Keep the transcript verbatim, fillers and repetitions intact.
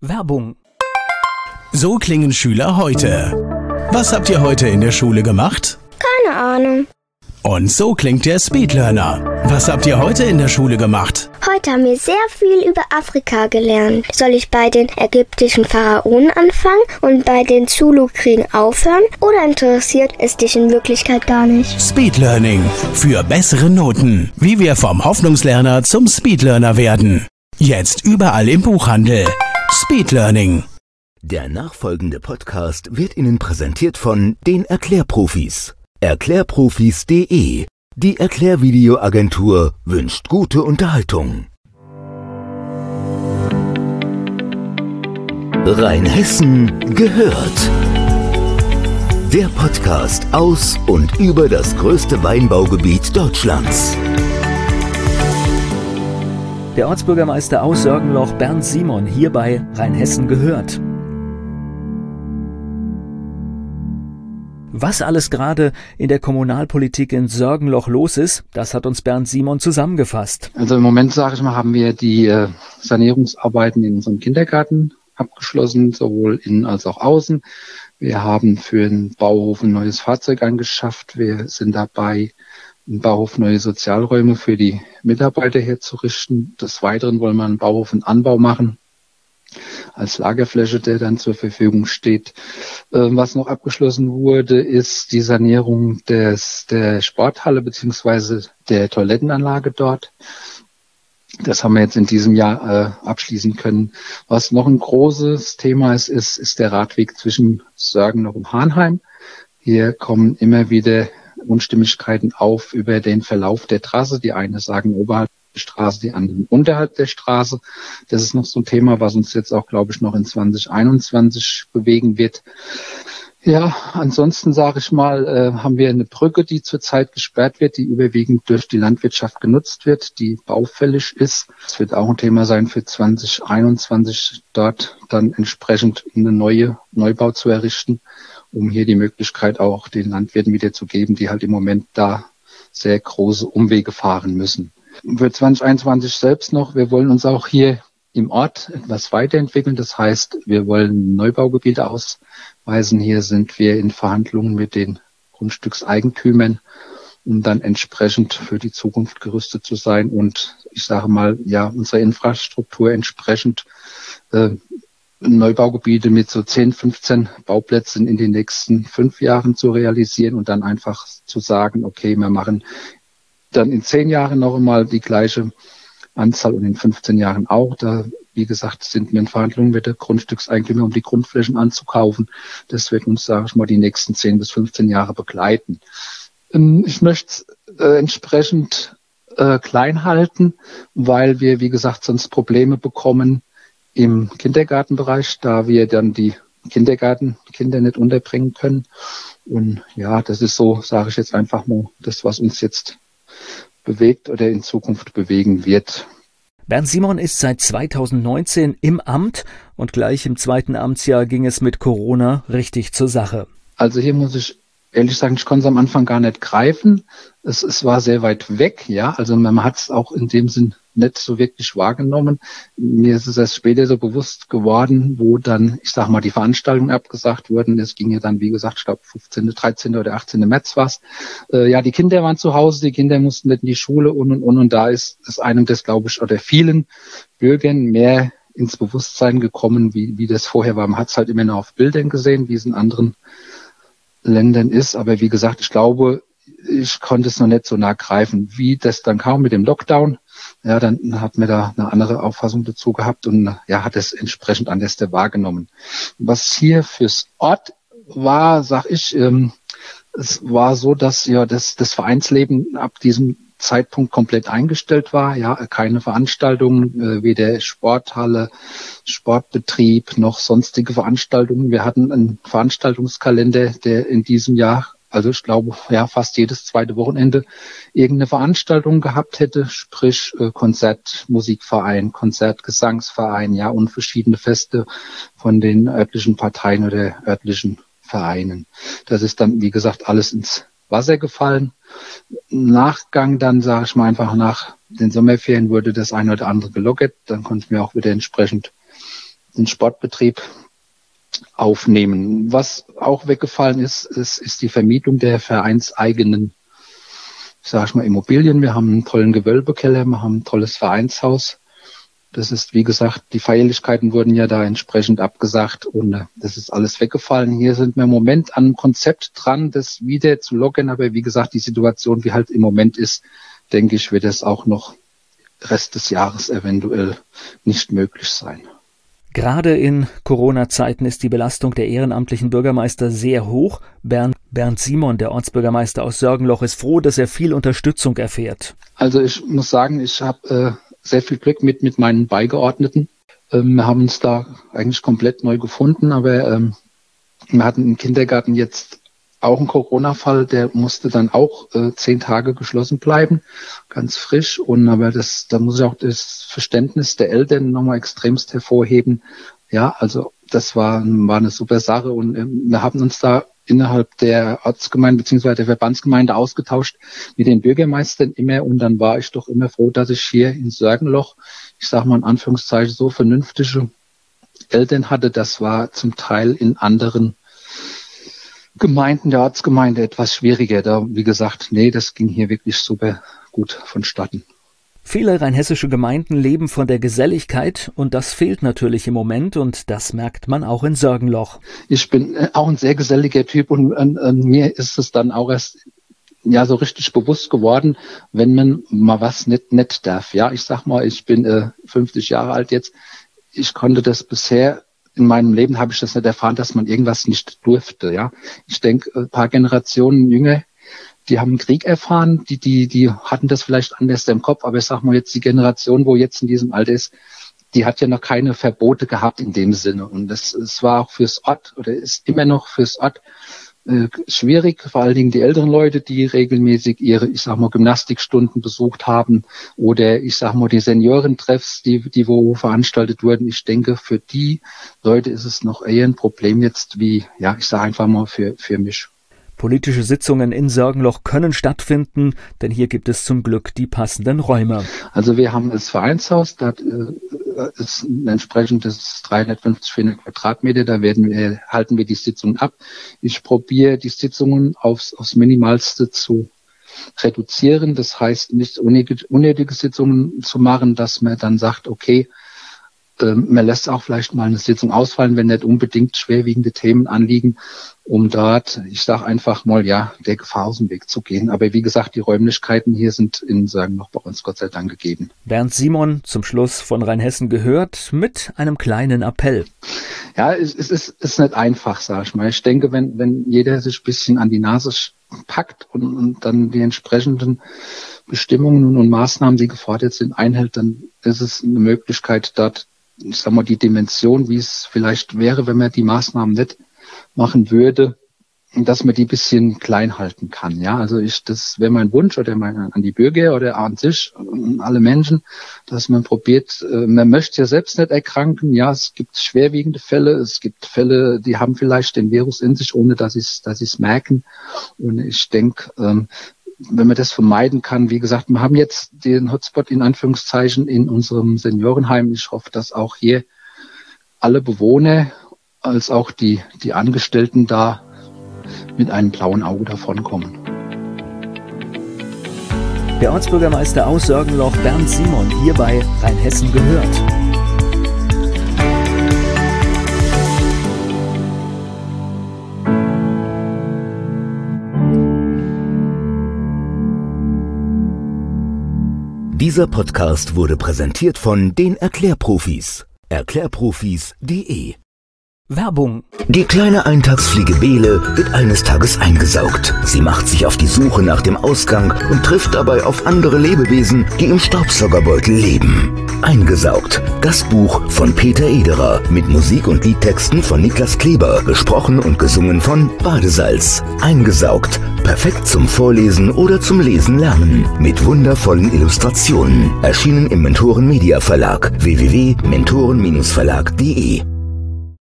Werbung. So klingen Schüler heute. Was habt ihr heute in der Schule gemacht? Keine Ahnung. Und so klingt der Speedlearner. Was habt ihr heute in der Schule gemacht? Heute haben wir sehr viel über Afrika gelernt. Soll ich bei den ägyptischen Pharaonen anfangen und bei den Zulu-Kriegen aufhören? Oder interessiert es dich in Wirklichkeit gar nicht? Speedlearning. Für bessere Noten. Wie wir vom Hoffnungslerner zum Speedlearner werden. Jetzt überall im Buchhandel. Speedlearning. Der nachfolgende Podcast wird Ihnen präsentiert von den Erklärprofis. Erklärprofis punkt de. Die Erklärvideoagentur wünscht gute Unterhaltung. Rheinhessen gehört. Der Podcast aus und über das größte Weinbaugebiet Deutschlands. Der Ortsbürgermeister aus Sörgenloch, Bernd Simon, hier bei Rheinhessen gehört. Was alles gerade in der Kommunalpolitik in Sörgenloch los ist, das hat uns Bernd Simon zusammengefasst. Also im Moment, sage ich mal, haben wir die äh, Sanierungsarbeiten in unserem Kindergarten abgeschlossen, sowohl innen als auch außen. Wir haben für den Bauhof ein neues Fahrzeug angeschafft. Wir sind dabei, im Bauhof neue Sozialräume für die Mitarbeiter herzurichten. Des Weiteren wollen wir einen Bauhof und Anbau machen als Lagerfläche, der dann zur Verfügung steht. Was noch abgeschlossen wurde, ist die Sanierung des der Sporthalle beziehungsweise der Toilettenanlage dort. Das haben wir jetzt in diesem Jahr äh, abschließen können. Was noch ein großes Thema ist, ist, ist der Radweg zwischen Sörgenloch und Hahnheim. Hier kommen immer wieder Unstimmigkeiten auf über den Verlauf der Trasse. Die einen sagen oberhalb der Straße, die anderen unterhalb der Straße. Das ist noch so ein Thema, was uns jetzt auch, glaube ich, noch in zwanzig einundzwanzig bewegen wird. Ja, ansonsten sage ich mal, äh, haben wir eine Brücke, die zurzeit gesperrt wird, die überwiegend durch die Landwirtschaft genutzt wird, die baufällig ist. Es wird auch ein Thema sein für zwanzig einundzwanzig, dort dann entsprechend eine neue Neubau zu errichten, um hier die Möglichkeit auch den Landwirten wieder zu geben, die halt im Moment da sehr große Umwege fahren müssen. Für zwanzig einundzwanzig selbst noch, wir wollen uns auch hier im Ort etwas weiterentwickeln. Das heißt, wir wollen Neubaugebiete ausweisen. Hier sind wir in Verhandlungen mit den Grundstückseigentümern, um dann entsprechend für die Zukunft gerüstet zu sein und ich sage mal, ja, unsere Infrastruktur entsprechend äh, Neubaugebiete mit so zehn, fünfzehn Bauplätzen in den nächsten fünf Jahren zu realisieren und dann einfach zu sagen, okay, wir machen dann in zehn Jahren noch einmal die gleiche Anzahl und in fünfzehn Jahren auch. Da, wie gesagt, sind wir in Verhandlungen mit der Grundstückseigentümer, um die Grundflächen anzukaufen. Das wird uns, sage ich mal, die nächsten zehn bis fünfzehn Jahre begleiten. Ich möchte es äh, entsprechend äh, klein halten, weil wir, wie gesagt, sonst Probleme bekommen im Kindergartenbereich, da wir dann die Kindergartenkinder nicht unterbringen können. Und ja, das ist so, sage ich jetzt einfach mal, das, was uns jetzt bewegt oder in Zukunft bewegen wird. Bernd Simon ist seit zweitausendneunzehn im Amt und gleich im zweiten Amtsjahr ging es mit Corona richtig zur Sache. Also hier muss ich ehrlich sagen, ich konnte es am Anfang gar nicht greifen. Es, es war sehr weit weg, ja. Also man hat es auch in dem Sinn nicht so wirklich wahrgenommen. Mir ist es erst später so bewusst geworden, wo dann, ich sag mal, die Veranstaltungen abgesagt wurden. Es ging ja dann, wie gesagt, ich glaube fünfzehnten, dreizehnten oder achtzehnten März war's. Äh, ja, die Kinder waren zu Hause, die Kinder mussten nicht in die Schule und und und. Und da ist es einem das, glaube ich, oder vielen Bürgern mehr ins Bewusstsein gekommen, wie, wie das vorher war. Man hat es halt immer nur auf Bildern gesehen, wie es in anderen Ländern ist. Aber wie gesagt, ich glaube, ich konnte es noch nicht so nah greifen. Wie das dann kam mit dem Lockdown, ja, dann hat mir da eine andere Auffassung dazu gehabt und ja, hat es entsprechend anders wahrgenommen. Was hier fürs Ort war, sag ich, ähm, es war so, dass ja das, das Vereinsleben ab diesem Zeitpunkt komplett eingestellt war. Ja, keine Veranstaltungen, äh, weder Sporthalle, Sportbetrieb noch sonstige Veranstaltungen. Wir hatten einen Veranstaltungskalender, der in diesem Jahr, also ich glaube, ja, fast jedes zweite Wochenende irgendeine Veranstaltung gehabt hätte, sprich äh, Konzert, Musikverein, Konzert, Gesangsverein, ja, und verschiedene Feste von den örtlichen Parteien oder örtlichen Vereinen. Das ist dann, wie gesagt, alles ins Wasser gefallen. Im Nachgang dann, sage ich mal, einfach nach den Sommerferien wurde das eine oder andere gelockert. Dann konnten wir auch wieder entsprechend den Sportbetrieb aufnehmen. Was auch weggefallen ist, ist, ist die Vermietung der vereinseigenen, sag ich mal, Immobilien. Wir haben einen tollen Gewölbekeller, wir haben ein tolles Vereinshaus. Das ist, wie gesagt, die Feierlichkeiten wurden ja da entsprechend abgesagt und äh, das ist alles weggefallen. Hier sind wir im Moment an einem Konzept dran, das wieder zu lockern, aber wie gesagt, die Situation, wie halt im Moment ist, denke ich, wird es auch noch Rest des Jahres eventuell nicht möglich sein. Gerade in Corona-Zeiten ist die Belastung der ehrenamtlichen Bürgermeister sehr hoch. Bernd, Bernd Simon, der Ortsbürgermeister aus Sörgenloch, ist froh, dass er viel Unterstützung erfährt. Also ich muss sagen, ich habe äh, sehr viel Glück mit, mit meinen Beigeordneten. Ähm, wir haben uns da eigentlich komplett neu gefunden, aber ähm, wir hatten im Kindergarten jetzt auch einen Corona-Fall, der musste dann auch äh, zehn Tage geschlossen bleiben, ganz frisch. Und aber das, da muss ich auch das Verständnis der Eltern nochmal extremst hervorheben. Ja, also das war, war eine super Sache und äh, wir haben uns da innerhalb der Ortsgemeinde bzw. der Verbandsgemeinde ausgetauscht mit den Bürgermeistern immer und dann war ich doch immer froh, dass ich hier in Sörgenloch, ich sage mal in Anführungszeichen, so vernünftige Eltern hatte. Das war zum Teil in anderen Gemeinden der Ortsgemeinde etwas schwieriger. Da, wie gesagt, nee, das ging hier wirklich super gut vonstatten. Viele rheinhessische Gemeinden leben von der Geselligkeit und das fehlt natürlich im Moment und das merkt man auch in Sörgenloch. Ich bin auch ein sehr geselliger Typ und an, an mir ist es dann auch erst ja so richtig bewusst geworden, wenn man mal was nicht nett darf. Ja, ich sag mal, ich bin äh, fünfzig Jahre alt jetzt. Ich konnte das bisher in meinem Leben habe ich das nicht erfahren, dass man irgendwas nicht durfte. Ja, ich denke, ein paar Generationen jünger, die haben Krieg erfahren, die, die, die hatten das vielleicht anders im Kopf, aber ich sag mal jetzt die Generation, wo jetzt in diesem Alter ist, die hat ja noch keine Verbote gehabt in dem Sinne. Und das, es war auch fürs Ort oder ist immer noch fürs Ort äh, schwierig, vor allen Dingen die älteren Leute, die regelmäßig ihre, ich sag mal, Gymnastikstunden besucht haben oder ich sag mal die Seniorentreffs, die, die wo veranstaltet wurden. Ich denke, für die Leute ist es noch eher ein Problem jetzt wie, ja, ich sage einfach mal für, für mich. Politische Sitzungen in Sörgenloch können stattfinden, denn hier gibt es zum Glück die passenden Räume. Also wir haben das Vereinshaus, da äh, ist ein entsprechendes dreihundertfünfzig, vierhundert Quadratmeter, da werden wir, halten wir die Sitzungen ab. Ich probiere die Sitzungen aufs, aufs Minimalste zu reduzieren, das heißt nicht unnötige, unnötige Sitzungen zu machen, dass man dann sagt, okay, man lässt auch vielleicht mal eine Sitzung ausfallen, wenn nicht unbedingt schwerwiegende Themen anliegen, um dort, ich sage einfach mal, ja, der Gefahr aus dem Weg zu gehen. Aber wie gesagt, die Räumlichkeiten hier sind in Sörgenloch bei uns Gott sei Dank gegeben. Bernd Simon zum Schluss von Rheinhessen gehört mit einem kleinen Appell. Ja, es, es ist, ist nicht einfach, sage ich mal. Ich denke, wenn, wenn jeder sich ein bisschen an die Nase packt und, und dann die entsprechenden Bestimmungen und Maßnahmen, die gefordert sind, einhält, dann ist es eine Möglichkeit, dort ich sag mal, die Dimension, wie es vielleicht wäre, wenn man die Maßnahmen nicht machen würde, dass man die ein bisschen klein halten kann. Ja, also ich, das wäre mein Wunsch oder mein, an die Bürger oder an sich, an alle Menschen, dass man probiert, äh, man möchte ja selbst nicht erkranken. Ja, es gibt schwerwiegende Fälle, es gibt Fälle, die haben vielleicht den Virus in sich, ohne dass sie es, dass sie es merken. Und ich denke, ähm, wenn man das vermeiden kann, wie gesagt, wir haben jetzt den Hotspot in Anführungszeichen in unserem Seniorenheim. Ich hoffe, dass auch hier alle Bewohner als auch die, die Angestellten da mit einem blauen Auge davonkommen. Der Ortsbürgermeister aus Sörgenloch, Bernd Simon, hier bei Rheinhessen gehört. Dieser Podcast wurde präsentiert von den Erklärprofis. Erklärprofis punkt de Werbung. Die kleine Eintagsfliege Bele wird eines Tages eingesaugt. Sie macht sich auf die Suche nach dem Ausgang und trifft dabei auf andere Lebewesen, die im Staubsaugerbeutel leben. Eingesaugt. Das Buch von Peter Ederer mit Musik und Liedtexten von Niklas Kleber, gesprochen und gesungen von Badesalz. Eingesaugt. Perfekt zum Vorlesen oder zum Lesen lernen. Mit wundervollen Illustrationen. Erschienen im Mentoren Media Verlag. w w w punkt mentoren Bindestrich verlag punkt de